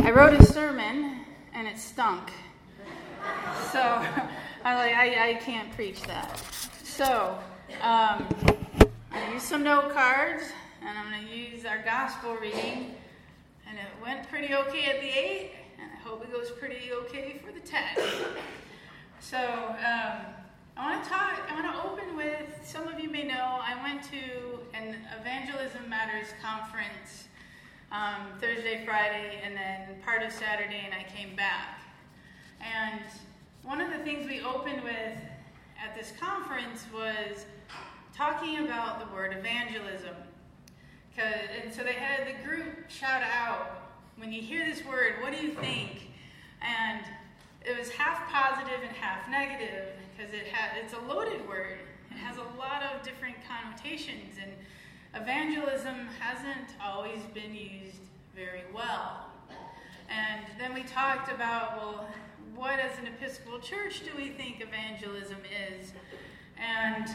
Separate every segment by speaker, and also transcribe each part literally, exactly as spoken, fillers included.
Speaker 1: I wrote a sermon, and it stunk. So I like I, I can't preach that. So um, I used some note cards, and I'm going to use our gospel reading. And it went pretty okay at the eight, and I hope it goes pretty okay for the ten. So um, I want to talk. I want to open with. Some of you may know I went to an Evangelism Matters conference um, Thursday, Friday, and then part of Saturday, and I came back. And one of the things we opened with at this conference was talking about the word evangelism. And so they had the group shout out, when you hear this word, what do you think? And it was half positive and half negative, because it ha- it's a loaded word. It has a lot of different connotations, and evangelism hasn't always been used very well. And then we talked about, well, what as an Episcopal church do we think evangelism is? And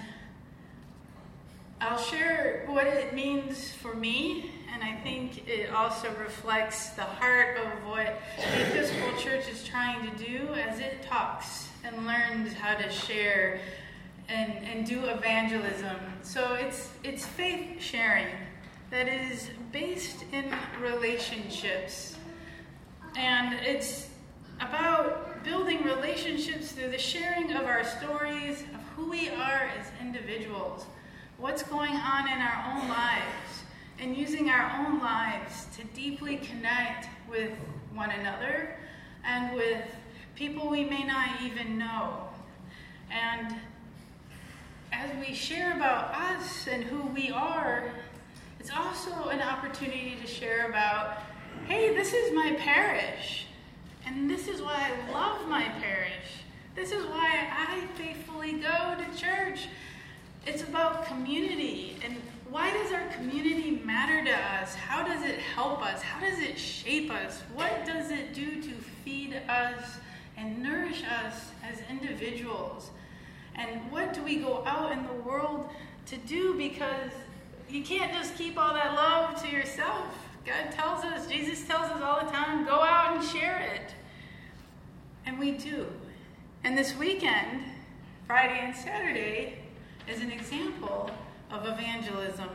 Speaker 1: I'll share what it means for me, and I think it also reflects the heart of what the Episcopal Church is trying to do as it talks and learns how to share and, and do evangelism. So it's it's faith sharing that is based in relationships. And it's about building relationships through the sharing of our stories of who we are as individuals, what's going on in our own lives, and using our own lives to deeply connect with one another and with people we may not even know. And as we share about us and who we are, it's also an opportunity to share about, hey, this is my parish, and this is why I love my parish. This is why I faithfully go to church. It's about community, and why does our community matter to us? How does it help us? How does it shape us? What does it do to feed us and nourish us as individuals? And what do we go out in the world to do? Because you can't just keep all that love to yourself. God tells us, Jesus tells us all the time, go out and share it. And we do. And this weekend, Friday and Saturday, is an example of evangelism.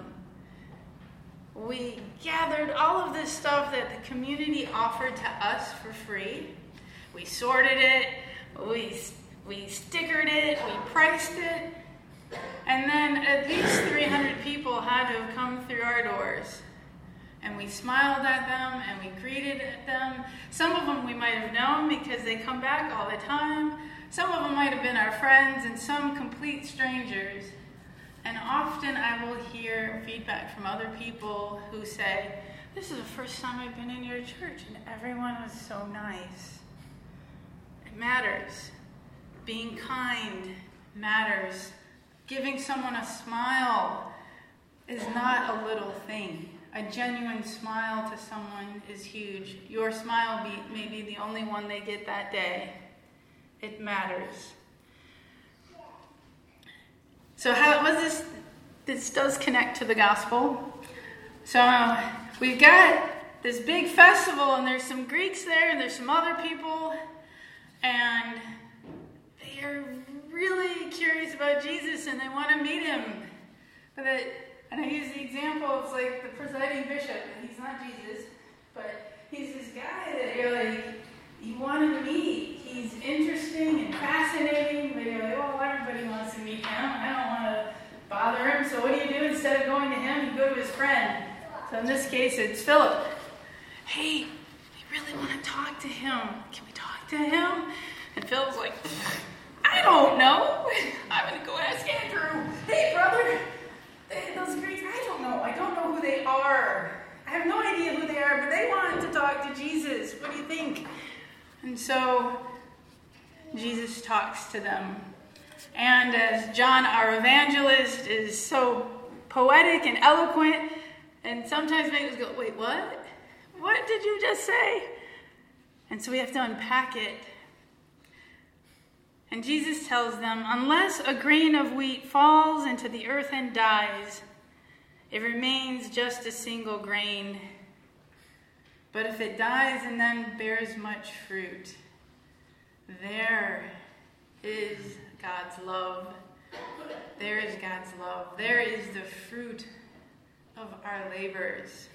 Speaker 1: We gathered all of this stuff that the community offered to us for free. We sorted it, we, we stickered it, we priced it, and then at least three hundred people had to have come through our doors. And we smiled at them, and we greeted them. Some of them we might have known because they come back all the time. Some of them might have been our friends, and some complete strangers. And often I will hear feedback from other people who say, this is the first time I've been in your church, and everyone was so nice. It matters. Being kind matters. Giving someone a smile is not a little thing. A genuine smile to someone is huge. Your smile be, may be the only one they get that day. It matters. So how was this? This does connect to the gospel. So uh, we've got this big festival, and there's some Greeks there, and there's some other people, and they are really curious about Jesus, and they want to meet him. But it, and I use the example of like the presiding bishop, and he's not Jesus, but he's this guy that you're like, you wanted to meet. He's interesting and fascinating, but you're like, well, everybody wants to meet him. I don't want to bother him, so what do you do? Instead of going to him, you go to his friend. So in this case, it's Philip. Hey, we really want to talk to him. Can we talk to him? And Philip's like, I don't know. I'm going to go ask Andrew. Hey, brother, they, those Greeks, I don't know. I don't know who they are. I have no idea who they are, but they want to talk to Jesus. What do you think? And so Jesus talks to them. And as John, our evangelist, is so poetic and eloquent, and sometimes makes us go, wait, what? What did you just say? And so we have to unpack it. And Jesus tells them, unless a grain of wheat falls into the earth and dies, it remains just a single grain. But if it dies and then bears much fruit, there is God's love. There is God's love. There is the fruit of our labors.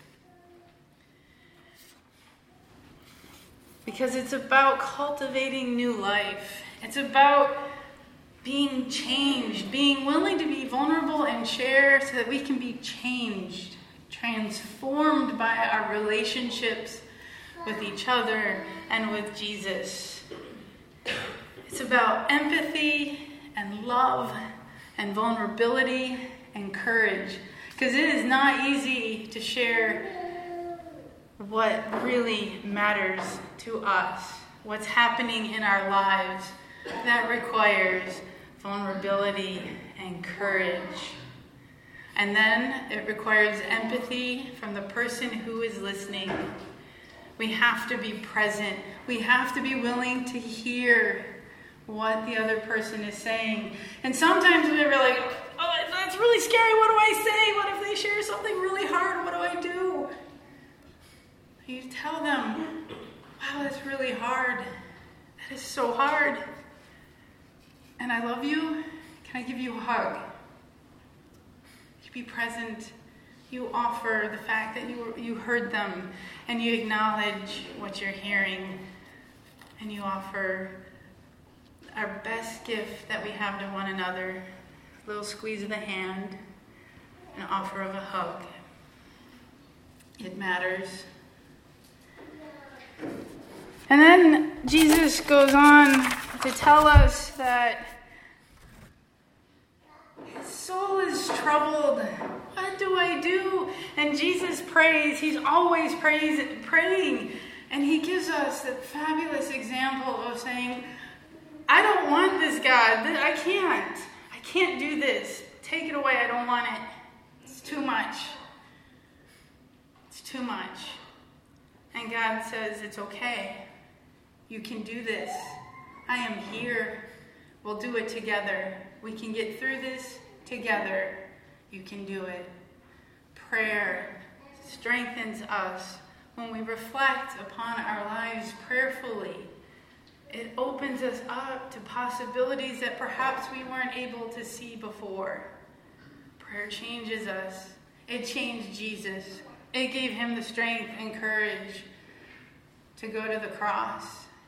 Speaker 1: Because it's about cultivating new life. It's about being changed, being willing to be vulnerable and share so that we can be changed, transformed by our relationships with each other and with Jesus. It's about empathy and love and vulnerability and courage. Because it is not easy to share what really matters to us, what's happening in our lives. That requires vulnerability and courage. And then it requires empathy from the person who is listening. We have to be present. We have to be willing to hear what the other person is saying. And sometimes we're like, oh, that's really scary. What do I say? What if they share something really hard? What do I do? You tell them, wow, that's really hard. That is so hard. And I love you. Can I give you a hug? You be present. You offer the fact that you you heard them, and you acknowledge what you're hearing, and you offer our best gift that we have to one another, a little squeeze of the hand, an offer of a hug. It matters. And then Jesus goes on to tell us that his soul is troubled. What do I do? And Jesus prays. He's always prays, praying. And he gives us the fabulous example of saying, I don't want this, God. I can't. I can't do this. Take it away. I don't want it. It's too much. It's too much. And God says, it's okay. You can do this. I am here. We'll do it together. We can get through this together. You can do it. Prayer strengthens us. When we reflect upon our lives prayerfully, it opens us up to possibilities that perhaps we weren't able to see before. Prayer changes us. It changed Jesus. It gave him the strength and courage to go to the cross.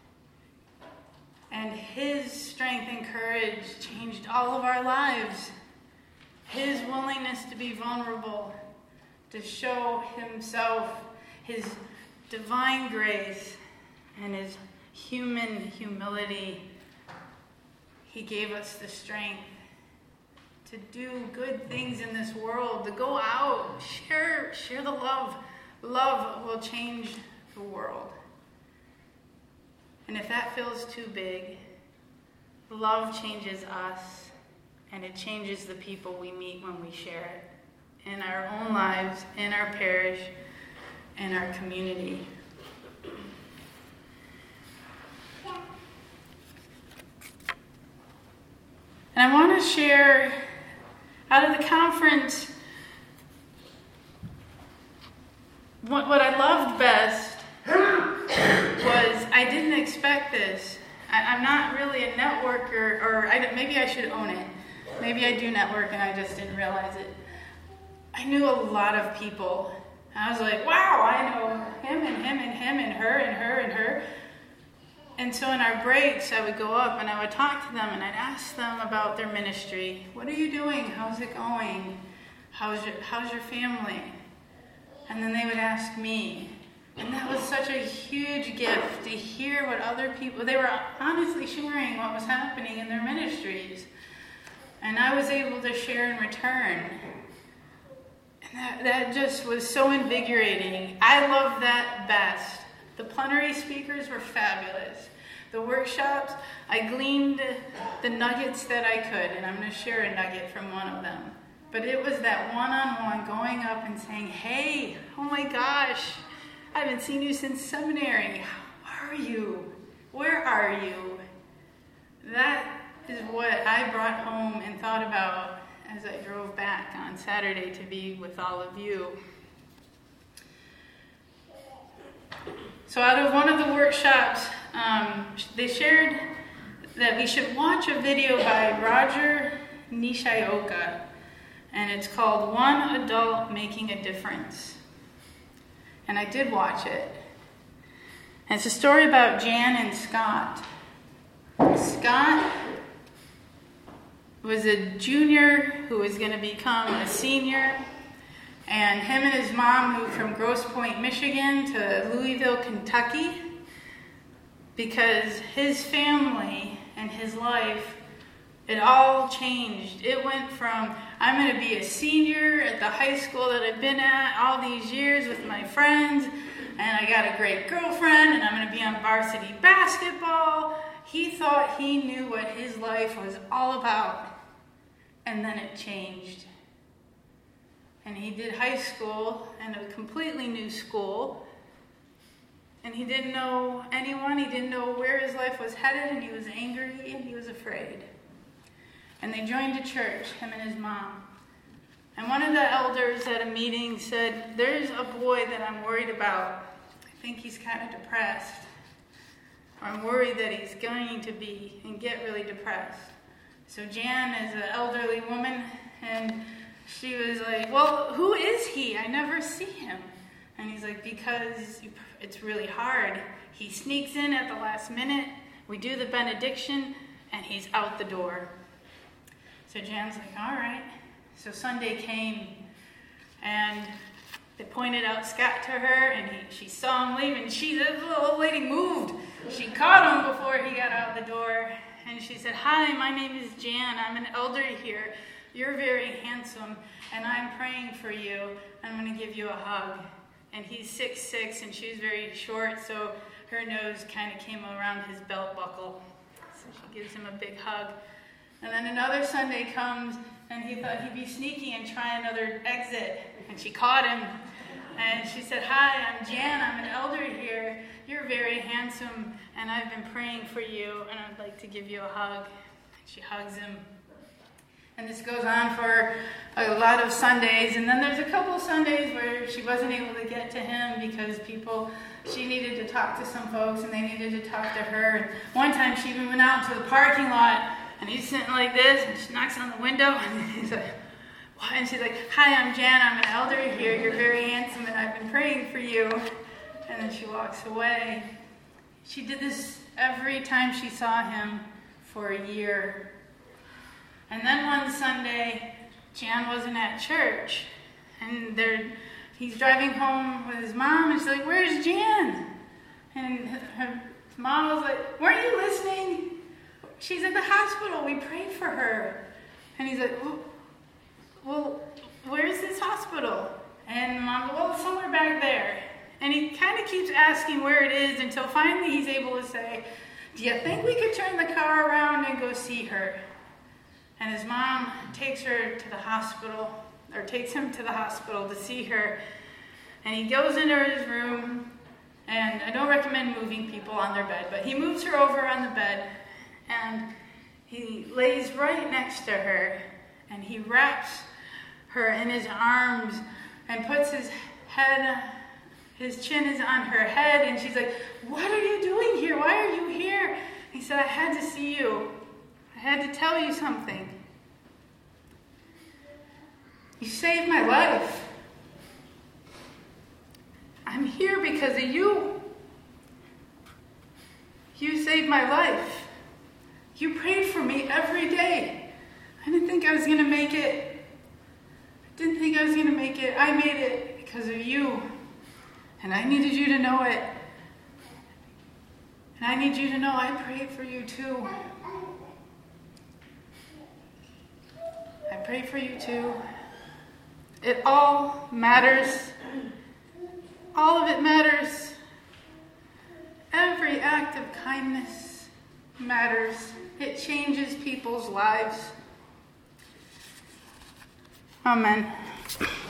Speaker 1: And his strength and courage changed all of our lives. His willingness to be vulnerable, to show himself, his divine grace, and his human humility. He gave us the strength to do good things in this world, to go out, share, share the love. Love will change the world. And if that feels too big, love changes us, and it changes the people we meet when we share it in our own lives, in our parish, in our community. And I want to share out of the conference what, what I loved best was I didn't expect this. I, I'm not really a networker, or I, maybe I should own it. Maybe I do network and I just didn't realize it. I knew a lot of people. I was like, wow, I know him and him and him and her and her and her. And so in our breaks, I would go up and I would talk to them and I'd ask them about their ministry. What are you doing? How's it going? How's your, how's your family? And then they would ask me. And that was such a huge gift to hear what other people, they were honestly sharing what was happening in their ministries. And I was able to share in return. And that, that just was so invigorating. I love that best. The plenary speakers were fabulous. The workshops, I gleaned the nuggets that I could, and I'm going to share a nugget from one of them. But it was that one-on-one going up and saying, hey, oh my gosh, I haven't seen you since seminary. How are you? Where are you? That is what I brought home and thought about as I drove back on Saturday to be with all of you. So out of one of the workshops, um, they shared that we should watch a video by Roger Nishioka, and it's called One Adult Making a Difference. And I did watch it. And it's a story about Jan and Scott. Scott was a junior who was going to become a senior, and him and his mom moved from Grosse Pointe, Michigan to Louisville, Kentucky, because his family and his life, it all changed. It went from, I'm going to be a senior at the high school that I've been at all these years with my friends, and I got a great girlfriend, and I'm going to be on varsity basketball. He thought he knew what his life was all about. And then it changed. And he did high school in a completely new school. And he didn't know anyone. He didn't know where his life was headed. And he was angry and he was afraid. And they joined a church, him and his mom. And one of the elders at a meeting said, there's a boy that I'm worried about. I think he's kind of depressed. Or I'm worried that he's going to be and get really depressed. So Jan is an elderly woman, and she was like, well, who is he? I never see him. And he's like, because it's really hard. He sneaks in at the last minute, we do the benediction, and he's out the door. So Jan's like, all right. So Sunday came, and they pointed out Scott to her, and he, she saw him leave, and she, the little old lady moved. She caught him before he got out the door. And she said, hi, my name is Jan. I'm an elder here. You're very handsome, and I'm praying for you. I'm going to give you a hug. And he's six foot six, and she's very short, so her nose kind of came around his belt buckle. So she gives him a big hug. And then another Sunday comes, and he thought he'd be sneaky and try another exit. And she caught him. And she said, hi, I'm Jan. I'm an elder here. You're very handsome, and I've been praying for you, and I'd like to give you a hug. She hugs him. And this goes on for a lot of Sundays. And then there's a couple of Sundays where she wasn't able to get to him because people, she needed to talk to some folks, and they needed to talk to her. And one time she even went out to the parking lot, and he's sitting like this, and she knocks on the window, and he's like, what? And she's like, hi, I'm Jan. I'm an elder here. You're very handsome, and I've been praying for you. And then she walks away. She did this every time she saw him for a year. And then one Sunday, Jan wasn't at church. And they're, he's driving home with his mom, and she's like, where's Jan? And her mom was like, weren't you listening? She's at the hospital. We prayed for her. And he's like, well, well where's this hospital? And mom goes, well, it's somewhere back there. And he kind of keeps asking where it is until finally he's able to say, do you think we could turn the car around and go see her? And his mom takes her to the hospital, or takes him to the hospital to see her. And he goes into his room, and I don't recommend moving people on their bed, but he moves her over on the bed, and he lays right next to her, and he wraps her in his arms and puts his head, his chin is on her head, and she's like, what are you doing here? Why are you here? He said, I had to see you. I had to tell you something. You saved my life. I'm here because of you. You saved my life. You prayed for me every day. I didn't think I was going to make it. I didn't think I was going to make it. I made it because of you. And I needed you to know it. And I need you to know I prayed for you too. I pray for you too. It all matters. All of it matters. Every act of kindness matters. It changes people's lives. Amen.